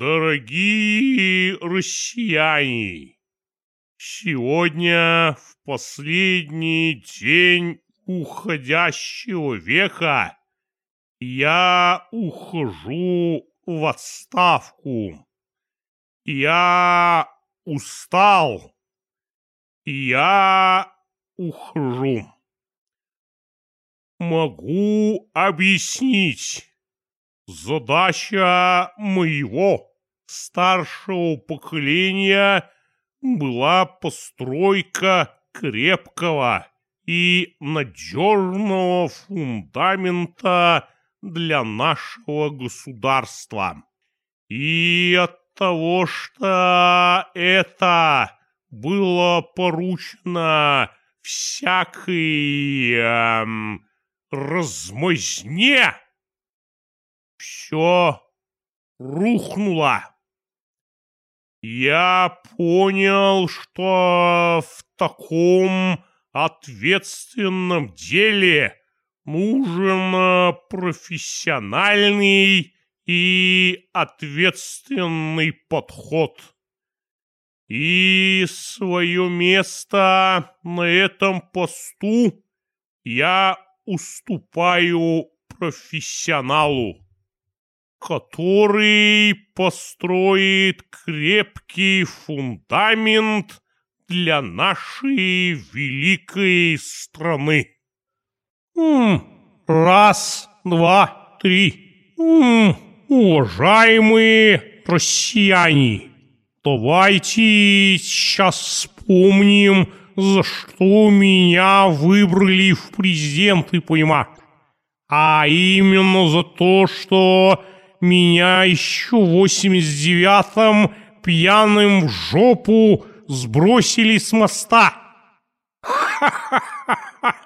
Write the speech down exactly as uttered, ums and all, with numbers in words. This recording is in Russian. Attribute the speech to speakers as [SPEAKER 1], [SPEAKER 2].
[SPEAKER 1] Дорогие россияне, сегодня, в последний день уходящего века, я ухожу в отставку. Я устал. Я ухожу. Могу объяснить. Задача моего старшего поколения была постройка крепкого и надежного фундамента для нашего государства. И от того, что это было поручено всякой эм, размазне, все рухнуло. Я понял, что в таком ответственном деле нужен профессиональный и ответственный подход. И свое место на этом посту я уступаю профессионалу, который построит крепкий фундамент для нашей великой страны. Раз, два, три. Уважаемые россияне, давайте сейчас вспомним, за что меня выбрали в президенты, понимаешь? А именно за то, что меня еще в восемьдесят девятом пьяным в жопу сбросили с моста. Ха-ха-ха-ха!